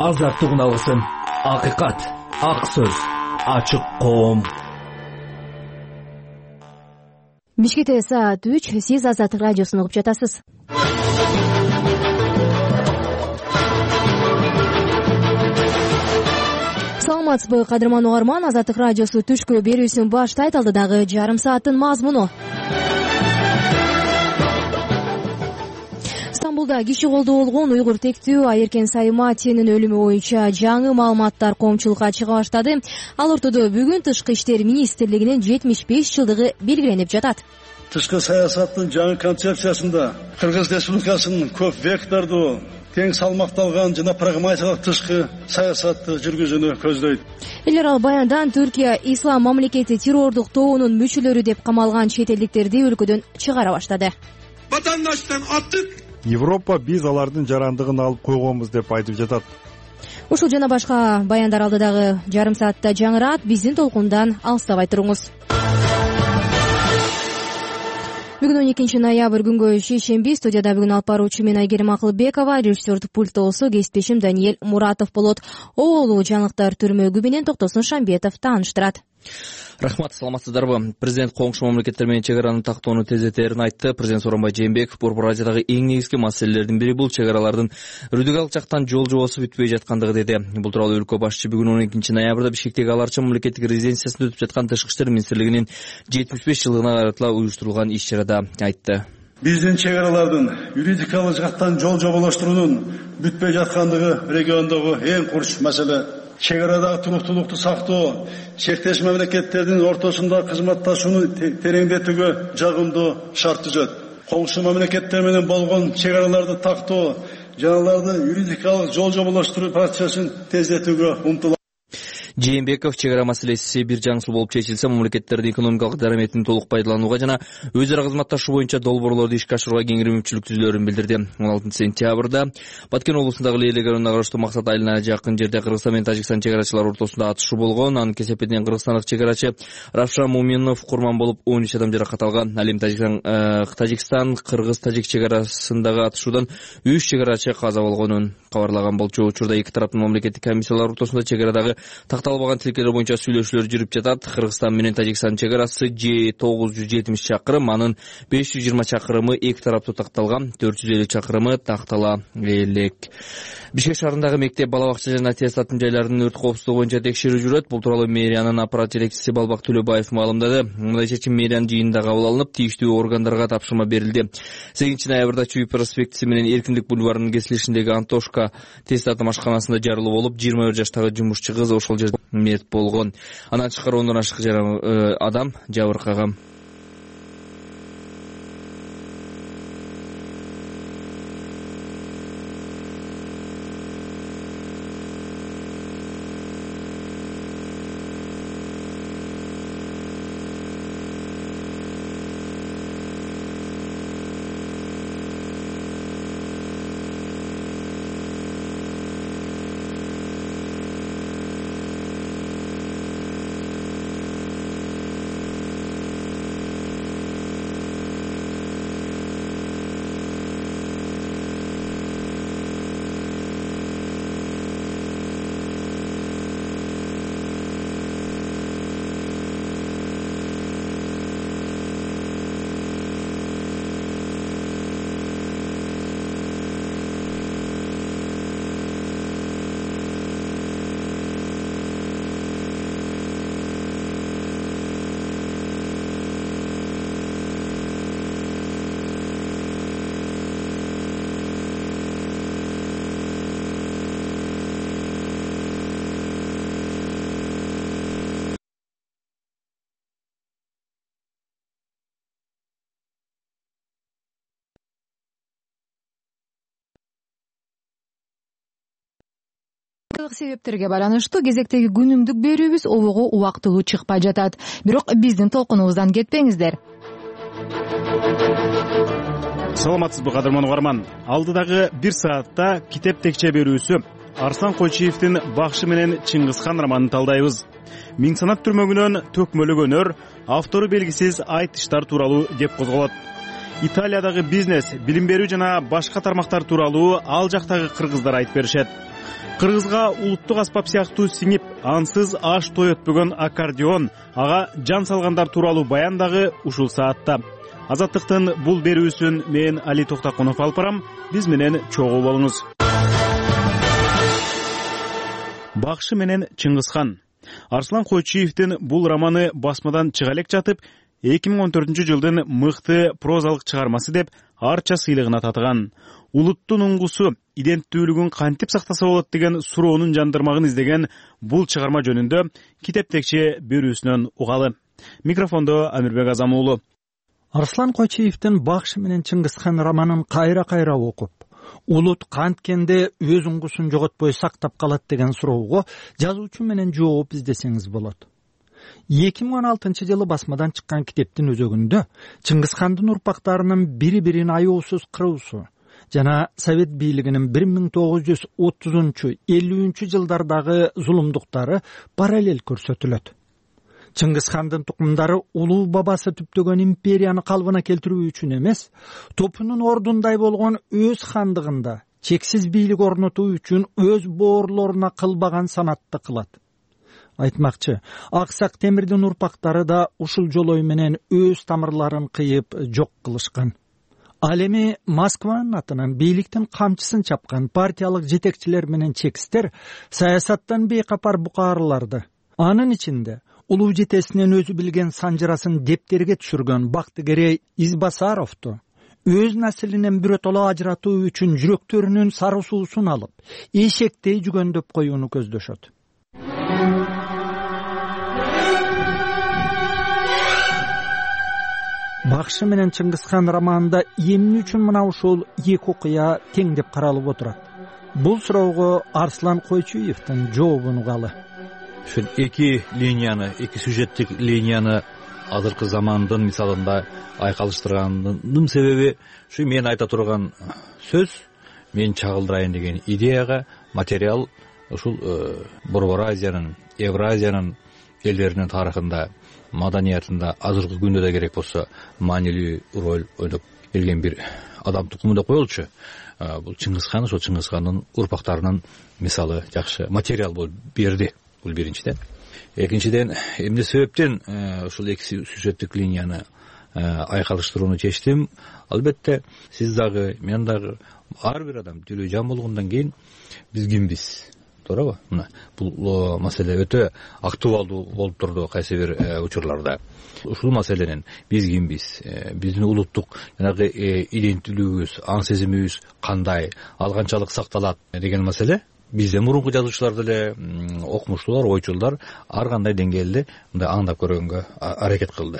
азаттык уналгысын. Акыйкат, ак сөз, ачык коом. Бишкекте саат 3, сиз Азаттык радиосун угуп жатасыз. Саламатсызбы, кадырман угарман. Азаттык радиосу түшкү берүүсүн баштайт. Алдыдагы жарым сааттын мазмуну. Стамбулда киши колдоо болгон уйгур тектүү Айеркен Сайматинин өлүмү боюнча жаңы маалыматтар коомчулукка чыга баштады. Ал ортодо бүгүн Тышкы иштер министрлигинин 75 жылдыгы белгиленип жатат. Тышкы саясаттын жаңы концепциясында Кыргыз Республикасынын көп вектордуу, тең салмакталган жана прагматикалык тышкы саясатты жүргүзүүнү көздөйт. Элер ал баяндан Түркия ислам мамлекети террордук тобунун мүчөлөрү деп камалган чет элдиктерди өлкөдөн чыгара баштады. Vatandaştan attık. Европа биз алардын жарандыгын алып койгонбуз деп айтып жатат. Ушул жана башка баяндар алдыдагы жарым саатта жаңырат. Биздин толкундан алыстабай туруңуз. Бүгүн 12 ноябрь күнгө шейшемби. Студияда бүгүн алып баруучу мен Айгерим Акылбекова, режиссердик пульттоосу кесиптешим Даниэль Муратов болот. Оолуу жаңылыктар түрмөгү менен Токтосун Шамбетов тааныштырат. Рахмат, саламатсыздарбы. Президент коңшу мамлекеттер менен чек араны тактоону тездетерин айтты. Президент Сооронбай Жээнбеков Борбор Азиядагы эң негизги маселелердин бири бул чек аралардын юридикалык жактан жол жобосу бүтпөй жаткандыгы деди. Бул тууралуу өлкө башчысы бүгүн 12 ноябрда Бишкектеги Ал Арча мамлекеттик резиденциясында өтүп жаткан Тышкы иштер министрлигинин 75 жылдыгына каратыла уюштурулган иш-чарада айтты. Биздин чек аралардын юридикалык жактан жол жоболоштуруунун бүтпөй жаткандыгы региондогу эң курч маселе. Чек арадагы туруктуулукту сактоо, чектеш мамлекеттердин ортосунда кызматташууну тереңдетүүгө жагымдуу шарт түзөт. Коңшу мамлекеттер менен болгон чек араларды тактоо жана алардын юридикалык жол жоболоштуруу процессин тездетүүгө умтулат. Жээнбеков чек ара маселеси бир жаңсыл болуп чечилсе, мамлекеттердин экономикалык дараметин толук пайдаланууга жана өз ара кызматташуу боюнча долбоорлорду ишке ашырууга кеңиримчүлүк түзүлөрүн билдирди. 16 сентябрда Баткен облусундагы Лейлек районуна караштуу Максат айылына жакын жерде Кыргызстан менен Тажикстан чек арачылары ортосунда атышуу болгон. Анын кесепетинен кыргызстандык чек арачы Равшан Муминов курман болуп 13 адам жаракат алган. Ал эми Тажикстан Кыргыз-Тажик чек арасындагы атышуудан 3 чек арачы каза болгонун кабарлаган болчу. Учурда эки тараптын мамлекеттик комиссиялар ортосунда чек арадагы такталбаган тилкелер боюнча сүйлөшүүлөр жүрүп жатат. Кыргызстан менен Тажикстан чек арасы 970 чакырым, анын 520 чакырымы эки тараптуу такталган, 450 чакырымы тактала элек. Бишкек шаарындагы мектеп, бала бакча жана аттестаттын жайларынын өрт коопсуздугу боюнча текшерүү жүрөт. Бул тууралуу мэриянын аппарат жетекчиси Балбак Төлөбаев маалымдады. Мындай чечим мэриянын жыйынында кабыл алынып, тийиштүү органдарга тапшырма берилди. 8 ноябрда Чүй проспектиси менен Эркиндик бульварынын кесилишиндеги Антошка тестаттын ашканасында жарылуу болуп, 21 жаштагы жумушчу кыз ошол жерде мерт болгон. Андан тышкары 10 ашык адам жабыркаган. Себептерге байланыштуу кезектеги күнүмдүк берүүбүз обого убактылуу чыкпай жатат. Бирок биздин толкунубуздан кетпеңиздер. Саламатсызбы, кадырман угарман. Алдыдагы 1 саатта китеп текче берүүсү Арслан Койчиевдин Бакшы менен Чыңгызхан романын талдайбыз. Миң санат түрмөгүнөн төкмөлүк өнөр, автору белгисиз айтыштар тууралуу кеп козголот. Италиядагы бизнес, билим берүү жана башка тармактар тууралуу ал жактагы кыргыздар айтып беришет. кыргызга улуттук аспап сыяктуу сиңип ансыз аш той өтпөгөн аккордеон, ага жан салгандар тууралуу баян дагы ушул саатта. Азаттыктын бул берүүсүн мен Али Токтакунов алып барам. Биз менен чогуу болуңуз. Бакшы менен Чыңгызхан. Арслан Койчуевдин бул романы басмадан чыга элек жатып, 2014-жылдын мыкты прозалык чыгармасы деп арча сыйлыгына татыган. Улуттун уңгусу, иденттүүлүгүн кантип сактаса болот деген суроонун жандырмагын издеген бул чыгарма жөнүндө китептекче берүүсүнөн угалы. Микрофондо Амирбек Азам уулу. Арслан Койчуевдин Бакшы менен Чыңгызхан романын кайра окуп, улут канткенде өз уңгусун жоготпой сактап калат деген суроого жазуучу менен жооп издесеңиз болот. 2016-жылы басмадан чыккан китептин өзөгүндө Чыңгызхандын урпактарынын бири-бирин аяусуз кыруусу жана Совет бийлигинин 1930-50 жылдардагы зулумдуктары параллель көрсөтүлөт. Чыңгызхандын тукумдары улуу бабасы түптөгөн империяны калыбына келтирүү үчүн эмес, топунун ордундай болгон өз хандыгында чексиз бийлик орнотуу үчүн өз боорлоруна кылбаган санатты кылат. Айтмакчы, Аксак Темирдин урпактары да ушул жолой менен өз тамырларын кыйып жок кылышкан. Ал эми Москванын атынан бийликтин камчысын чапкан партиялык жетекчилер менен чекистер саясаттан бейкапар букаарларды, анын ичинде улуу жетесинен өзү билген санжырасын дептерге түшүргөн Бактыгерей Избасаровду өз наслинен биротоло ажыратуу үчүн жүрөктөрүнүн сары суусун алып, эшектей жүгөндөп коюуну көздөшөт. Бакшы менен Чыңгызхан романында эмне үчүн мына ушул эки окуя теңдеп каралып отурат? Бул суроого Арслан Койчуевдин жообун угалы. Ушул эки сюжеттик линияны азыркы замандын мисалында айкалыштырганымдын себеби ушу мен айта турган сөз, мен чагылдырайын деген идеяга материал ушул Борбор Азиянын, Евразиянын элдеринин тарыхында, маданиятында азыркы күндө да керек болсо маанилүү роль ойноп келген бир адам тукуму деп коелучу. Бул Чыңгызхан, ошол Чыңгызхандын урпактарынын мисалы жакшы материал болуп берди. Бул биринчиден. Экинчиден, эмне себептен ушул эки сюжеттик линияны айкалыштырууну чечтим? Албетте, сиз дагы, мен дагы, ар бир адам тилүү жан болгондон кийин биз кимбиз? Туурабы? Мына бул маселе өтө актуалдуу болуп турду кайсы бир учурларда. Ушул маселенин биз кимбиз? Биздин улуттук жанагы иденттүүлүгүбүз, аң сезимибиз кандай, ал канчалык сакталат деген маселе бизден мурунку жазуучулар деле, окумуштуулар, ойчулдар ар кандай деңгээлде мындай аңдап көргөнгө аракет кылды.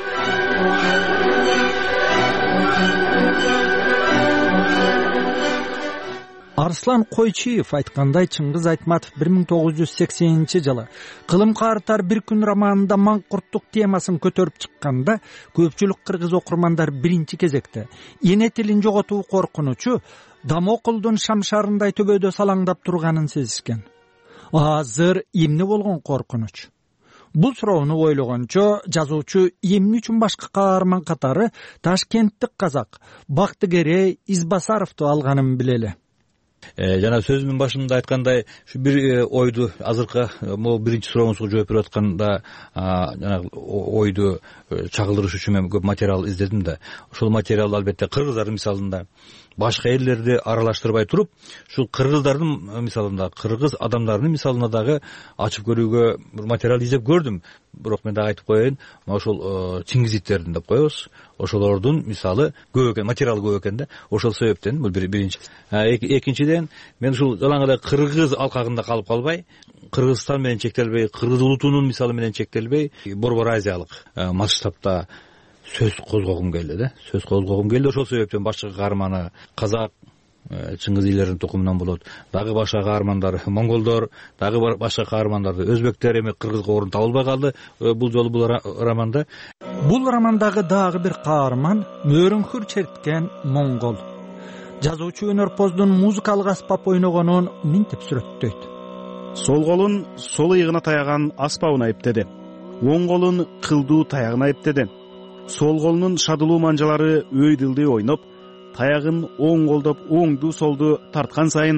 Арслан Койчуев айткандай, Чыңгыз Айтматов 1980-жылы Кылым картар бир күн романында маңкурттук темасын көтөрүп чыкканда, көпчүлүк кыргыз окурмандар биринчи кезекте эне тилин жоготуу коркунучу Дамокулдун шамшарындай төбөдө салаңдап турганын сезишкен. Азыр эмне болгон коркунуч? Бул суроону ойлогончо жазуучу эмне үчүн башка каарман катары Ташкенттик казак Бактыгерей Избасаровду алганын билели. Жана сөзүмдүн башында айткандай, ушу бир ойду азыркы могу биринчи сурооңузга жооп берип атканда жанагы ойду чагылдырыш үчүн мен көп материал издедим да. Ошол материал албетте кыргыздардын мисалында башка элдерди аралаштырбай туруп, ушул кыргыздардын мисалында, кыргыз адамдарынын мисалына дагы ачып көрүүгө бир материал издеп көрдүм. Бирок мен дагы айтып коеюн, ошол Чингизиттердин деп коебуз. Ошолордун мисалы көп экен, материал көп экен да. Ошол себептен бул биринчи. Экинчиден, мен ушул жалаңгыдай кыргыз алкагында калып калбай, Кыргызстан менен чектелбей, кыргыз улутунун мисалы менен чектелбей, Борбор Азиялык масштабта сөз козгогум келди да. Сөз козгогум келди. Ошол себептен башка каарманы казак, Чыңгыз илеринин тукумунан болот. Дагы башка каармандар монголдор, дагы башка каармандарды өзбектер, эми кыргызга орун табылбай калды бул жолу бул романда. Бул романдагы дагы бир каарман мөөрөңкүр черткен монгол. Жазуучу өнөрпоздун музыкалык аспап ойногонун минтип сүрөттөйт. Сол колун сол ыйыгына таяган аспабын айыптады. Оң колун кылдуу таягын айыптады. Сол колунун шадылуу манжалары өйдүлдүй ойноп, таягын оң колдоп оңду солду тарткан сайын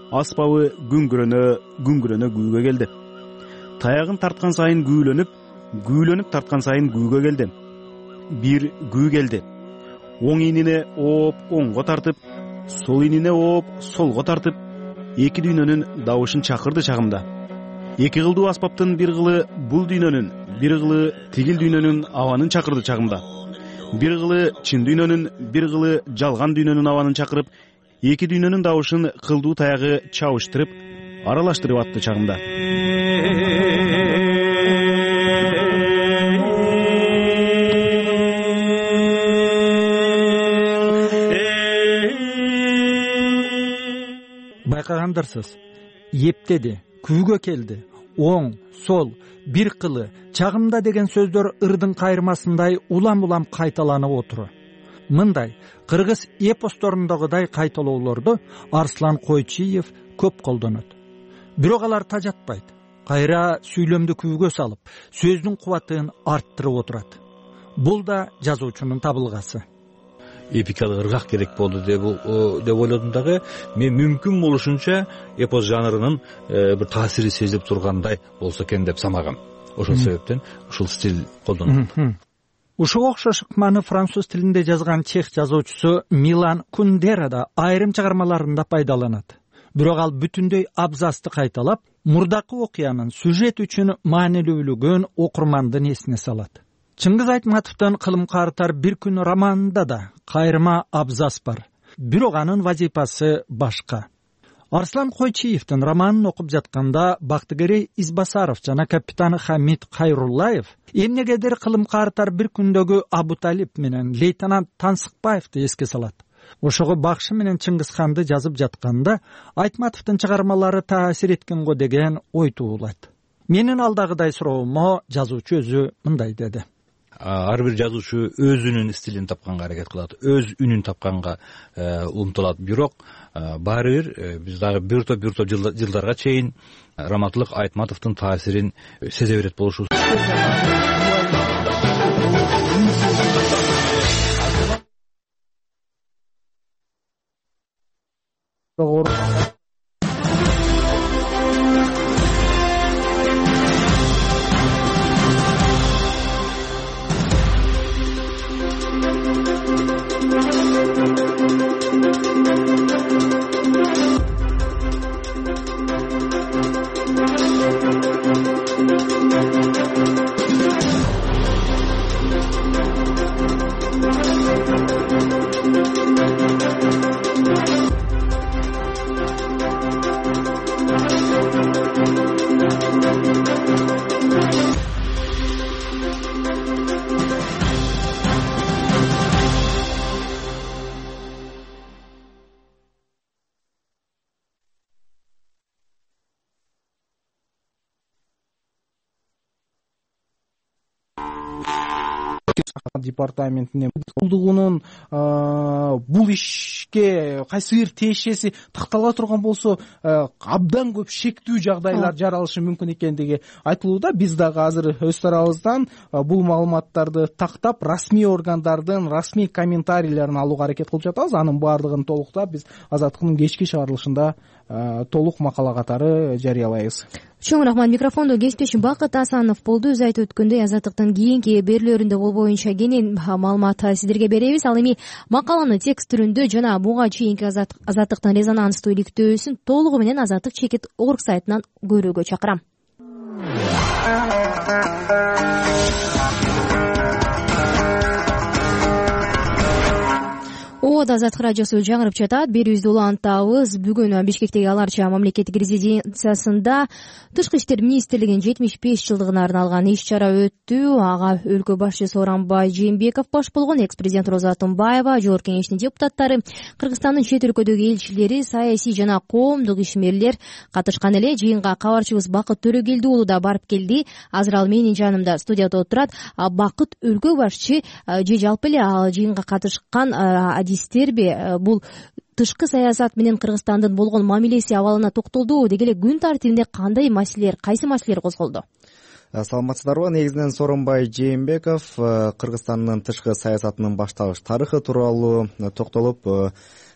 аспабы күңгүрөнө күүгө келди. Таягын тарткан сайын күүлөнүп тарткан сайын күүгө келди. Бир күү келди. Оң ийнине ооп оңго тартып, сол ийнине ооп солго тартып, эки дүйнөнүн дабышын чакырды чагымда. Эки кылдуу аспаптын бир кылы бул дүйнөнүн, бир кылы тигил дүйнөнүн абанын чакырды чагымда. Бир кылы чын дүйнөнүн, бир кылы жалган дүйнөнүн абанын чакырып, эки дүйнөнүн дабышын кылдуу таягы чабыштырып, аралаштырып атты чагымда. Байкагандарсыз, эптеди, күүгө келди. Оң, сол, бир кылы, чагымда деген сөздөр ырдын кайырмасындай улам кайталанып отуру. Мындай кыргыз эпосторундагыдай кайталоолорду Арслан Койчиев көп колдонот. Бирок алар тажатпайт. Кайра сүйлөмдү күүгө салып, сөздүн кубатын арттырып отурат. Бул да жазуучунун табылгасы. Эпикалык ыргак керек болду деп ойлодум дагы. Мен мүмкүн болушунча эпос жанрынын бир таасири сезилип тургандай болсо экен деп санагам. Ошол себептен ушул стиль колдонулат. Ушуга окшош ыкманы француз тилинде жазган чех жазуучусу Милан Кундера да айрым чыгармаларында пайдаланат. Бирок ал бүтүндөй абзацты кайталап, мурдакы окуянын сюжет үчүн маанилүүлүгүн окурмандын эсине салат. Чыңгыз Айтматовдун Кылым картар бир күн романында да кайрма абзац бар. Бирок анын вазифасы башка. Арслан Койчиевдин романын окуп жатканда Бактыгерей Избасаров жана капитан Хамид Кайруллаев эмнегедир Кылым картар бир күндөгү Абу Талип менен лейтенант Тансыкбаевди эске салат. Ошого Бакшы менен Чыңгызханды жазып жатканда Айтматовдун чыгармалары таасир эткен го деген ой туулайт. Менин алдагыдай суроомо жазуучу өзү мындай деди. Ар бир жазуучу өзүнүн стилин тапканга аракет кылат, өз үнүн тапканга умтулат. Бирок баары бир биз дагы бир топ жылдарга чейин Раматылык Айтматовдун таасирин сезе берет болушубуз. департаментине булдугунун бул ишке кайсы бир тиешеси тактала турган болсо абдан көп шектүү жагдайлар жаралышы мүмкүн экендиги айтылууда. Биз дагы азыр өз тарабыбыздан бул маалыматтарды тактап расмий органдардын расмий комментарийлерин алууга аракет кылып жатабыз. Анын баардыгын толуктап биз Азаттыктын кечки чыгарылышында толук макала катары жарыялайбыз. Чоң рахмат. Микрофондо кесиптешим Бакыт Асанов болду. Өз айтып өткөндөй Азаттыктын кийинки берүүлөрүндө бул боюнча кенен маалымат сиздерге беребиз. Ал эми макаланы текст түрүндө жана буга чейинки Азаттыктын резонанстуу иликтөөсүн толугу менен Азаттык чекит орг сайтынан көрүүгө чакырам. Азаттык радиосу жаңырып жатат. Берүүбүздү улантабыз. Бүгүн Бишкектеги Аларча мамлекеттик резиденциясында Тышкы иштер министрлигинин 75 жылдыгына арналган иш-чара өттү. Ага өлкө башчысы Сооронбай Жээнбеков баш болгон, экс-президент Роза Атымбаева, жогорку кеңештин депутаттары, Кыргызстандын чет өлкөдөгү элчилери, саясий жана коомдук ишмерлер катышкан эле. Жыйынга кабарчыбыз Бакыт Төрөгелди уулу да барып келди. Азыр ал менин жанымда студияда отурат. Бакыт, өлкө башчы же жалпы эле ал жыйынга катышкан адистерби бул тышкы саясат менен Кыргызстандын болгон мамилеси абалына токтолду. Деги эле күн тартибинде кандай маселелер, кайсы маселелер козголду? Саламатсыздарбы. Негизинен Сооронбай Жээнбеков Кыргызстандын тышкы саясатынын башталыш тарыхы тууралуу токтолуп,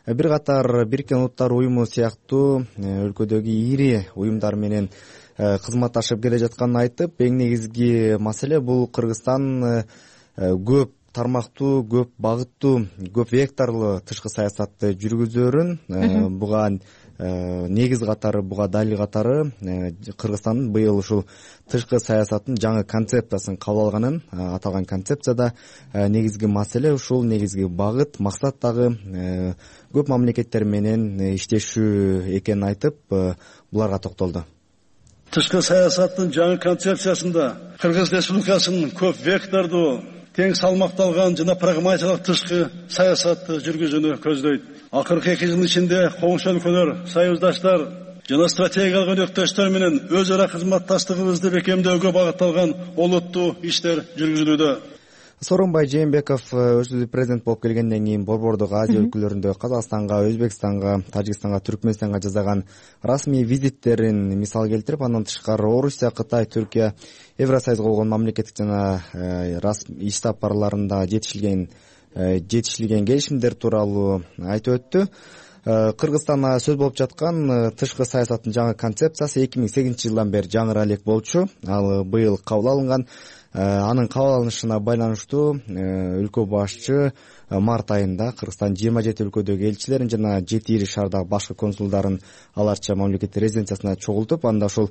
бир катар Бириккен Улуттар уюму сыяктуу өлкөдөгү ири уюмдар менен кызматташып келе жатканын айтып, эң негизги маселе бул Кыргызстан көп тармактуу, көп багыттуу, көп векторлуу тышкы саясатты жүргүзөөрүн, буга негиз катары, буга далил катары Кыргызстандын быйыл ушул тышкы саясаттын жаңы концепциясын кабыл алганын, аталган концепцияда негизги маселе ушул, негизги багыт, максат дагы көп мамлекеттер менен иштешүү экенин айтып, буларга токтолду. Тышкы саясаттын жаңы концепциясында Кыргыз Республикасынын көп вектордуу, тең салмакталган жана прагматикалык тышкы саясатты жүргүзүүнү көздөйт. Акыркы 2 жыл ичинде коңшу өлкөлөр, союздаштар жана стратегиялык өнөктөштөр менен өз ара кызматташтыгыбызды бекемдөөгө багытталган олуттуу иштер жүргүзүлүүдө. Сооронбай Жээнбеков өзү президент болуп келгенден кийин Борбордук Азия өлкөлөрүндө Казакстанга, Өзбекстанга, Тажикстанга, Түркмөнстанга жасаган расмий визиттерин мисал келтирип, андан тышкары Орусия, Кытай, Түркия, Евросоюзга болгон мамлекеттик жана иш сапарларында жетишилген келишимдер тууралуу айтып өттү. Кыргызстанда сөз болуп жаткан тышкы саясаттын жаңы концепциясы 2008 жылдан бери жаңыра элек болчу. Ал быйыл кабыл алынган. Анын кабыл алынышына байланыштуу өлкө башчы март айында Кыргызстан 27 өлкөдөгү элчилерин жана 7 ири шаардагы башкы консулдарын аларча мамлекеттик резиденциясына чогултуп, анда ушул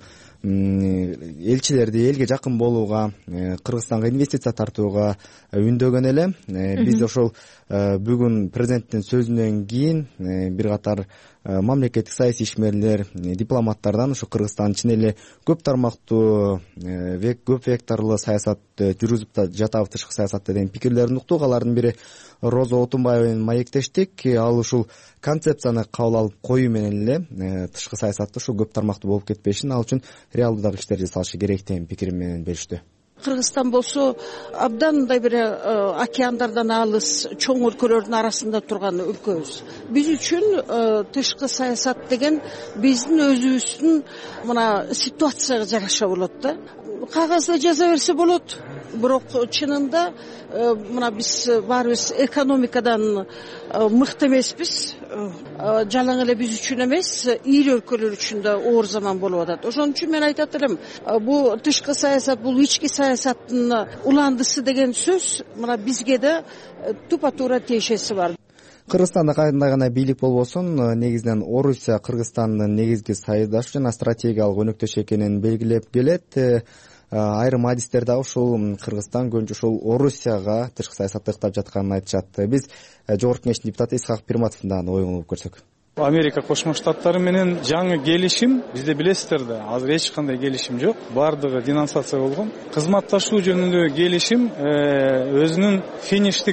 элчилерди элге жакын болууга, Кыргызстанга инвестиция тартууга үндөгөн эле. Биз ошол бүгүн президенттин сөзүнөн кийин бир катар мамлекеттик саясий ишмерлер, дипломаттардан ушу Кыргызстан чын эле көп тармактуу, көп векторлуу саясат жүргүзүп жатабы тышкы саясатта деген пикирлерин уктук. Алардын бири Роза Отунбаева менен маектештик. Ал ушул концепцияны кабыл алып коюу менен эле тышкы саясатты ушул көп тармактуу болуп кетпешин, ал үчүн реалдуу дагы иштер жасалышы керек деген пикир менен бериштү. Кыргызстан болсо абдан мындай бир океандардан алыс, чоң өлкөлөрдүн арасында турган өлкөбүз. Биз үчүн тышкы саясат деген биздин өзүбүздүн мына ситуацияга жараша болот да. Кагазда жаза берсе болот, бирок чынында мына биз баарыбыз экономикадан мыкты эмеспиз. Жалаң эле биз үчүн эмес, ири өлкөлөр үчүн да оор заман болуп атат. Ошон үчүн мен айтат элем, бул тышкы саясат, бул ички саясаттын уландысы деген сөз мына бизге да тупа туура тиешеси бар. Кыргызстанда кандай гана бийлик болбосун, негизинен Орусия Кыргызстандын негизги союздашы жана стратегиялык өнөктөш экенин белгилеп келет. Айрым адистер дагы ушул Кыргызстан көбүнчө ушул Орусияга тышкы саясатты ыктап жатканын айтышат. Биз Жогорку Кеңештин депутаты Исхак Пирматовдун дагы оюн угуп көрсөк. Америка Кошмо Штаттары менен жаңы келишим, бизде билесиздер да, азыр эч кандай келишим жок, бардыгы денонсация болгон. Кызматташуу жөнүндөгү келишим өзүнүн фиништик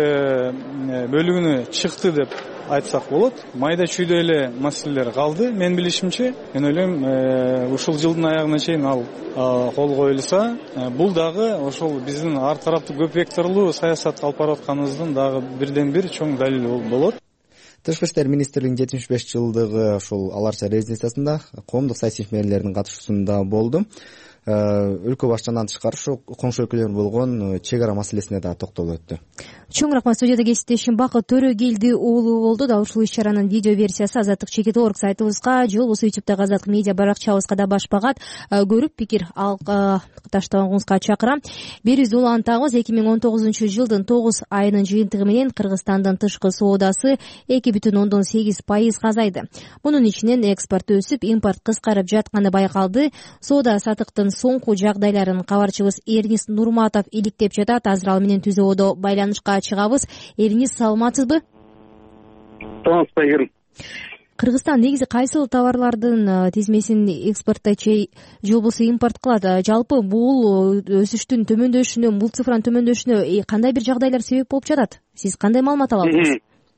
бөлүгүнө чыкты деп айтсак болот. Майда чүйдө эле маселелер калды. Мен билишимче, мен ойлойм, ушул жылдын аягына чейин ал кол коюлса, бул дагы ошол биздин ар тараптуу көп векторлуу саясат алып баратканыбыздын дагы бирден бир чоң далили болот. Тышкы иштер министрлигинин 75 жылдыгы ушул аларча резиденциясында коомдук саясий ишмерлердин катышуусунда болду. Өлкө башчысынан тышкары ушу коңшу өлкөлөр болгон чек ара маселесине да токтолуп өттү. Чоң рахмат. Студияда кесиптешим Бакыт Төрөгелди уулу болду. Да ушул иш-чаранын видео версиясы Азаттык.org сайтыбызга же болбосо YouTube'дагы Азаттык медиа баракчабызга да баш багат. Көрүп пикир таштабыңызга чакырам. Берүүбүздү улантабыз. 2019 жылдын 9 айынын жыйынтыгы менен Кыргызстандын тышкы соодасы 2,8% азайды. Мунун ичинен экспорт өсүп, импорт кыскарып жатканы байкалды. Соода сатыктын соңку жагдайларын кабарчыбыз Эрнис Нурматов иликтеп жатат. Азыр ал менен түзөөдө байланышка чыгабыз. Эрнис, саламатсызбы? Саламатсызбы, Айгерим. Кыргызстан негизи кайсыл товарлардын тизмесин экспорттойт же болбосо импорт кылат? Жалпы бул өсүштүн төмөндөшүнө, бул цифранын төмөндөшүнө кандай бир жагдайлар себеп болуп жатат? Сиз кандай маалымат ала аласыз?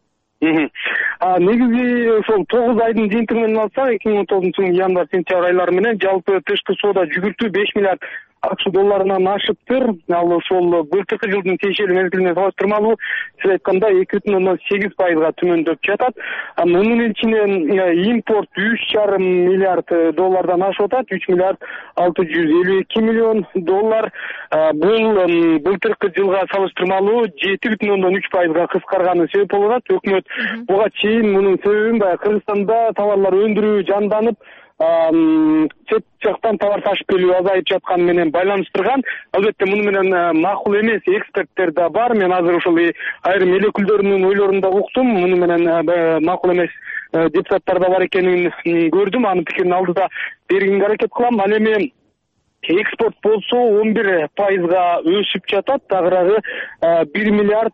Негизи ошол 9 айдын жыйынтыгы менен алсак, 2019 жылдын январь-сентябрь айлары менен жалпы тышкы соода жүгүртүү 5 миллиард АКШ долларынан ашыптыр. Ал ошол былтыркы жылдын тиешелүү мезгилине салыштырмалуу сиз айткандай 2,8%га төмөндөп жатат. Мунун ичинен импорт 3,5 миллиард доллардан ашып атат, 3 миллиард 652 миллион доллар. Бул былтыркы жылга салыштырмалуу 7,3%га кыскарганы себеп болуп атат. Өкмөт буга чейин мунун себебин баягы Кыргызстанда товарлар өндүрүү жанданып, чет жактан товар ташып келүү азайып жатканы менен байланыштырган. Албетте муну менен макул эмес эксперттер да бар. Мен азыр ошол айрым эл өкүлдөрүнүн ойлорун да уктум. Муну менен макул эмес депутаттар да бар экенин көрдүм. Анын пикирин алдыда бергенге аракет кылам. Ал эми экспорт болсо 11%га өсүп жатат. Тагыраагы 1 миллиард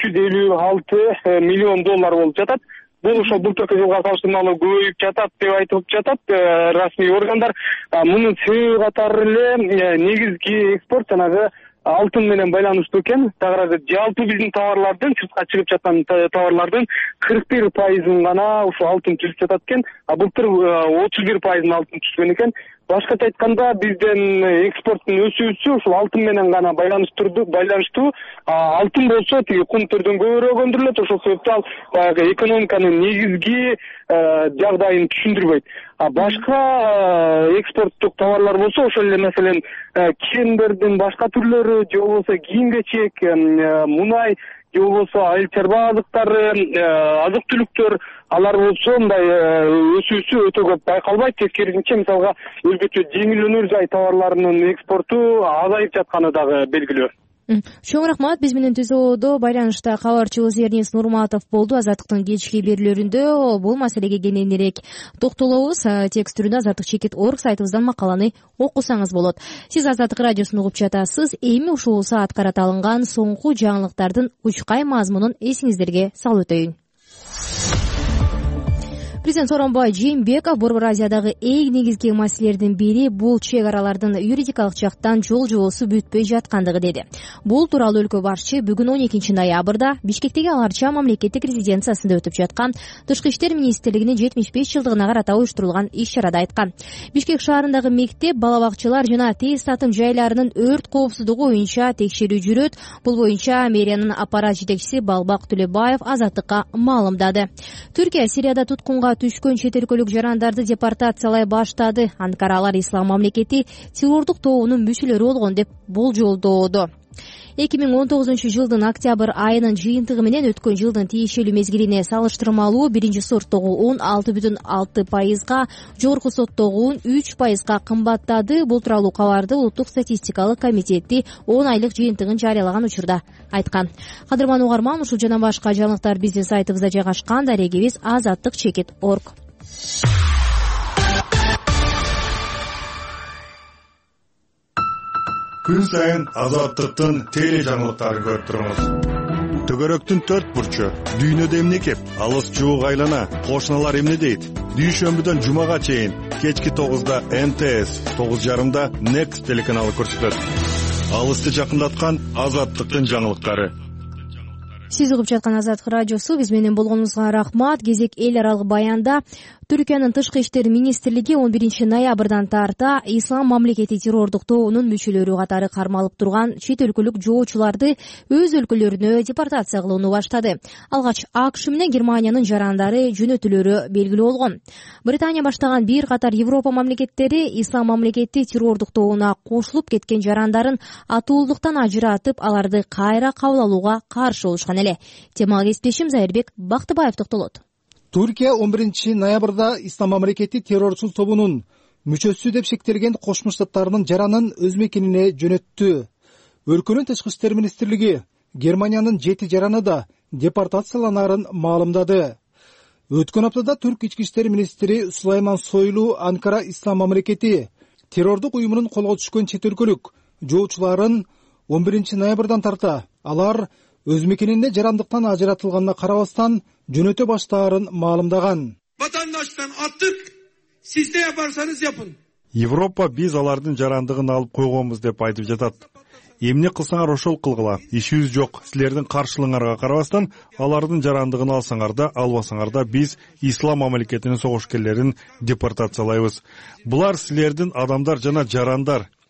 356 миллион доллар болуп жатат. Бул ошол былтыркы жылга салыштырмалуу көбөйүп жатат деп айтылып жатат расмий органдар. Мунун себеби катары эле негизги экспорт жанагы алтын менен байланыштуу экен. Тагыраагы жалпы биздин товарлардын, сыртка чыгып жаткан товарлардын 41%-ын гана ушул алтын түзүп жатат экен. Былтыр 31%-ын алтын түзгөн экен. Башкача айтканда биздин экспорттун өсүүсү ушул алтын менен гана байланыштуу. Алтын болсо тиги кунттөрдөн көбүрөөк өндүрүлөт. Ошол себептен ал баягы экономиканын негизги жагдайын түшүндүрбөйт. Башка экспорттук товарлар болсо ошол эле маселен киемдердин башка түрлөрү, же болбосо кийим-кечек, мунай, же болбосо айыл чарба азыктары, азык-түлүктөр, алар болсо мындай өсүүсү өтө көп байкалбайт. Тескерисинче мисалга өзгөчө жеңил өнөр жай товарларынын экспорту азайып жатканы дагы белгилүү. Чоң рахмат. Биз менен түзөөдө байланышта кабарчыбыз Эрнис Нурматов болду. Азаттыктын кечки берүүлөрүндө бул маселеге кененирээк токтолобуз. Текст түрүндө Азаттык.org сайтыбыздан макаланы окусаңыз болот. Сиз Азаттык радиосун угуп жатасыз. Эми ушул саат карата алынган соңку жаңылыктардын учкай мазмунун эсиңиздерге салып өтөйүн. Президент Сооронбай Жээнбеков Борбор Азиядагы эң негизги маселелердин бири бул чек аралардын юридикалык жактан жол жобосу бүтпөй жаткандыгы деди. Бул тууралуу өлкө башчы бүгүн 12 ноябрда Бишкектеги Аларча мамлекеттик резиденциясында өтүп жаткан Тышкы иштер министрлигинин 75 жылдыгына карата уюштурулган иш-чарада айткан. Бишкек шаарындагы мектеп, бала бакчалар жана тез татым жайларынын өрт коопсуздугу боюнча текшерүү жүрөт. Бул боюнча мэриянын аппарат жетекчиси Балбак Төлөбаев Азаттыкка маалымдады. Түркия Сирияда туткунга түшкөн чет өлкөлүк жарандарды депортациялай баштады. Анкара алар Ислам мамлекети террордук тобунун мүчөлөрү болгон деп болжолдоодо. 2019 жылдын октябрь айынын жыйынтыгы менен өткөн жылдын тиешелүү мезгилине салыштырмалуу биринчи сорттогу un 6,6%, жогорку сорттогу un 3%га кымбаттады. Бул тууралуу кабарды Улуттук статистикалык комитети 10 айлык жыйынтыгын жарыялаган учурда айткан. Кадырман угарман, ушул жана башка жаңылыктар биздин сайтыбызда жайгашкан. Дарегибиз Азаттык.org. Күн сайын Азаттыктын теле жаңылыктарын көрүп туруңуз. Төгөрөктүн 4 бурчу, дүйнөдө эмне кеп, алыс жуук айлана, кошуналар эмне дейт? Дүйшөмбүдөн жумага чейин кечки 9да МТС, 9:30да Next телеканалы көрсөтөт. Алысты жакындаткан Азаттыктын жаңылыктары. Сиз угуп жаткан Азаттык радиосу. Биз менен болгонуңузга рахмат. Кезек эл аралык баянда Түркиянын тышкы иштер министрлиги 11 ноябрдан тарта Ислам мамлекети террордук тобунун мүчөлөрү катары кармалып турган чет өлкөлүк жоочуларды өз өлкөлөрүнө депортация кылууну баштады. Алгач АКШ менен Германиянын жарандары жөнөтүлөрү белгилүү болгон. Британия баштаган бир катар Европа мамлекеттери Ислам мамлекети террордук тобуна кошулуп кеткен жарандарын атуулуктан ажыратып, аларды кайра кабыл алууга каршы болушкан эле. Темага кесиптешим Зайырбек Бактыбаев токтолот. Түркия 11 ноябрда Ислам мамлекети террорчул тобунун мүчөсү деп шектелген Кошмо Штаттарынын жаранын өз мекенине жөнөттү. Өлкөнүн тышкы иштер министрлиги Германиянын 7 жараны да депортацияланаарын маалымдады. Өткөн аптада Түрк ички иштер министри Сулайман Сойлу Анкара Ислам мамлекети террордук уюмунун колго түшкөн чет өлкөлүк жоочуларын 11 ноябрдан тарта алар өз мекенине жарандыктан ажыратылганына карабастан жөнөтө баштаарын маалымдаган. Vatandaştan attık, siz de yaparsanız yapın. Европа биз алардын жарандыгын алып койгонбуз деп айтып жатат. Эмне кылсаңар ошол кылгыла. Ишибиз жок. Силердин каршылыгыңарга карабастан алардын жарандыгын алсаңар да, албасаңар да биз Ислам мамлекетинин согушкерлерин депортациялайбыз. Булар силердин адамдар жана жарандар.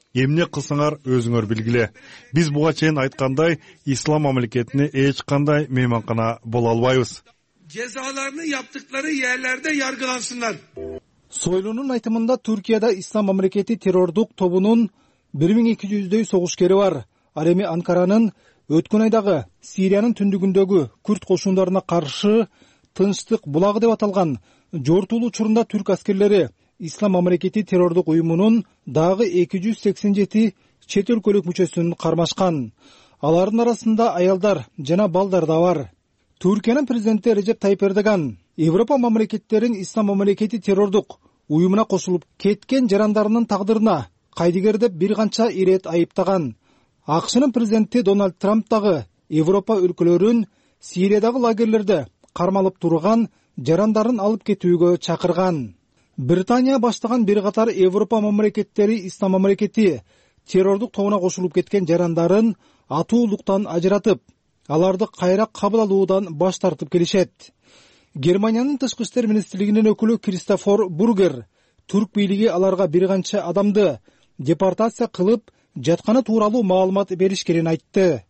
эмне кылсаңар өзүңөр билгиле. Биз буга чейин айткандай, ислам мамлекетине эч кандай мейманкана боло албайбыз. Cezalarını yaptıkları yerlerde yargılansınlar. Сойлунун айтымында Түркияда ислам мамлекети террордук тобунун 1200дөй согушкери бар. Ал эми Анкаранын өткөн айдагы Сириянын түндүгүндөгү күрд кошундарына каршы Тынчтык булагы деп аталган жортулуу учурунда түрк аскерлери ислам мамлекети террордук уюмунун дагы 287 чет өлкөлүк мүчөсүн кармашкан. Алардын арасында аялдар жана балдар да бар. Түркиянын президенти Режеп Тайип Эрдоган Европа мамлекеттерин ислам мамлекети террордук уюмуна кошулуп кеткен жарандарынын тагдырына кайдыгер деп бир канча ирет айыптаган. АКШнын президенти Дональд Трамп дагы Европа өлкөлөрүн Сириядагы лагерлерде кармалып турган жарандарын алып кетүүгө чакырган. Британия баштаган бир катар Европа мамлекеттери ислам мамлекети террордук тобуна кошулуп кеткен жарандарын атуулуктан ажыратып, аларды кайра кабыл алуудан баш тартып келишет. Германиянын тышкы иштер министрлигинин өкүлү Кристофер Бургер түрк бийлиги аларга бир канча адамды депортация кылып жатканы тууралуу маалымат беришкенин айтты.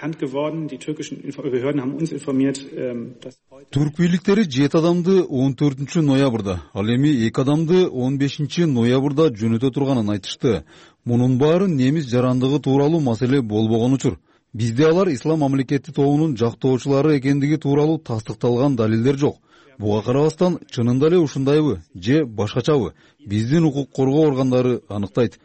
Түрк бийликтери 7 адамды 14 ноябрда, ал эми 2 адамды 15 ноябрда жөнөтө турганын айтышты. Мунун баары немис жарандыгы тууралуу маселе болбогон учур. Бизде алар ислам мамлекети тобунун жактоочулары экендиги тууралуу тастыкталган далилдер жок. Буга карабастан чынында эле ушундайбы же башкачабы биздин укук коргоо органдары аныктайт.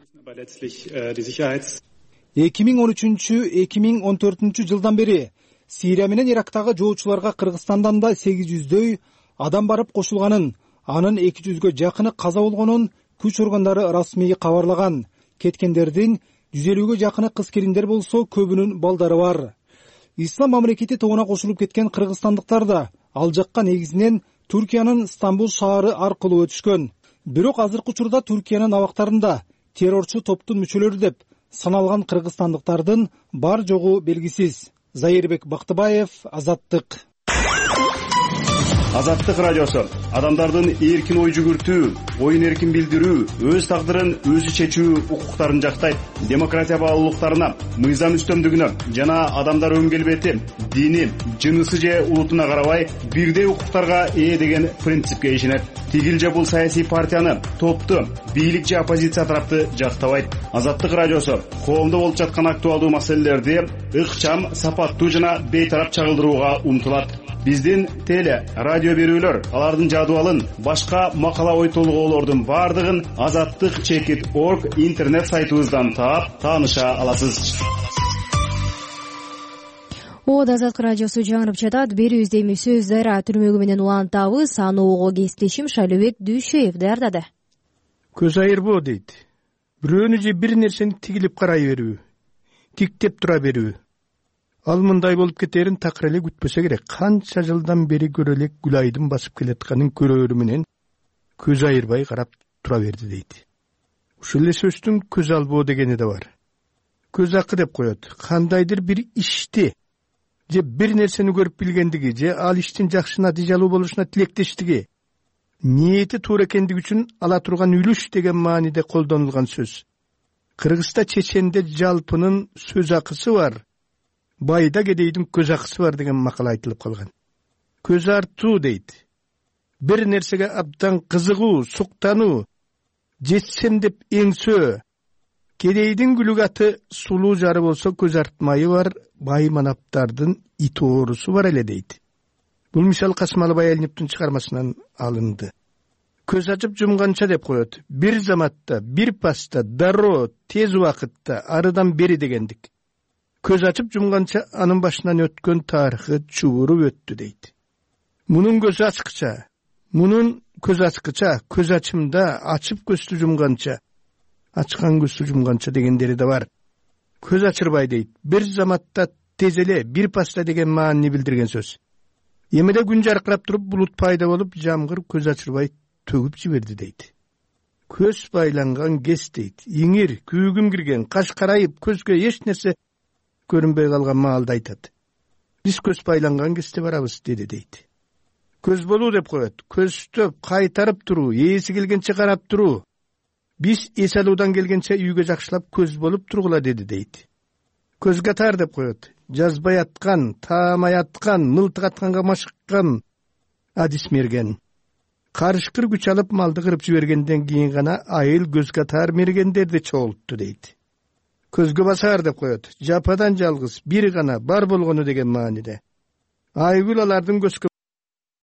2013-2014 жылдан бери Сирия менен Ирактагы жоочуларга Кыргызстандан да 800дөй адам барып кошулганын, анын 200гө жакыны каза болгонун күч органдары расмий кабарлаган. Кеткендердин 150гө жакыны кыз келиндер болсо, көбүнүн балдары бар. Ислам мамлекети тобуна кошулуп кеткен кыргызстандыктар да ал жакка негизинен Түркиянын Стамбул шаары аркылуу өтүшкөн. Бирок азыркы учурда Түркиянын абактарында террорчу топтун мүчөлөрү деп саналган кыргызстандыктардын бар жогу белгисиз. Зайырбек Бактыбаев, Азаттык. Азаттык радиосу адамдардын эркин ой жүгүртүү, оюн эркин билдирүү, өз тагдырын өзү чечүү укуктарын жактайт. Демократия баалуулуктарына, мыйзам үстөмдүгүнө жана адамдар өн келбети, дини, жынысы же улутуна карабай бирдей укуктарга ээ деген принципке ишенет. Тигил же бул саясий партияны, топту, бийлик же оппозиция тарапты жактабайт. Азаттык радиосу коомдо болуп жаткан актуалдуу маселелерди ыкчам, сапаттуу жана бейтарап чагылдырууга умтулат. Биздин теле, радио берүүлөр, алардын жадыбалын, башка макала ой толгоолордун бардыгын azattik.org интернет сайтыбыздан таап, тааныша аласыз. Азаттык радиосу жаңырып жатат. Берүүбүздө эми сөздөр түрмөгү менен улантабыз. Аны угуу кесиптешим Шайлыбек Дүйшөев даярдады. Көз айырбоо дейт. Бирөөнү же бир нерсени тигилип карай берүү, тиктеп тура берүү. Ал мындай болуп кетерин такыр эле күтпөсө керек. Канча жылдан бери көрө элек Гүлайдын басып келатканын көрөөрү менен көз айырбай карап тура берди дейт. Ушул эле сөздүн көз албоо дегени да бар. Көз акы деп коет. Кандайдыр бир ишти же бир нерсени көрүп билгендиги же ал иштин жакшы натыйжалуу болушуна тилектештиги, ниети туура экендиги үчүн ала турган үлүш деген мааниде колдонулган сөз. Кыргызста чеченде жалпынын сөз акысы бар, байда кедейдин көз акысы бар деген макала айтылып калган. Көз артуу дейт. Бир нерсеге абдан кызыгуу, суктануу, жетсем деп эңсөө. Кедейдин күлүк аты сулуу жары болсо көз артмайы бар, бай манаптардын ит оорусу бар эле дейт. Бул мисал Касымалбай Алиевдин чыгармасынан алынды. Көз ачып жумганча деп коет. Бир заматта, бир паста, дароо, тез убакытта, арыдан бери дегендик. Көз ачып жумганча анын башынан өткөн тарыхы чубуруп өттү дейт. Мунун көзү ачкыча, мунун көз ачкыча, көз ачымда ачып көздү жумганча, ачкан көздү жумганча дегендери да бар. Көз ачырбай дейт. Бир заматта тез эле, бир паста деген маанини билдирген сөз. Эмеде күн жаркырап туруп булут пайда болуп, жамгыр көз ачырбай төгүп жиберди дейт. Көз байланган кез дейт. Иңир, күүгүм кирген, каш карайып, көзгө эч нерсе көрүнбөй калган маалда айтат. Биз көз байланган кезде барабыз деди дейт. Көз болуу деп коет. Көзтөп, кайтарып туруу, ээси келгенче карап туруу. Биз эс алуудан келгенче үйгө жакшылап көз болуп тургула деди дейт. Көз катар деп коет. Жазбай аткан, таамай аткан, мылтык атканга машыккан адис мерген. Карышкыр күч алып малды кырып жибергенден кийин гана айыл көз катар мергендерди чогултту дейт. Көзгө басар деп коет. Жападан жалгыз бир гана бар болгону деген мааниде. Айгүл алардын көзгө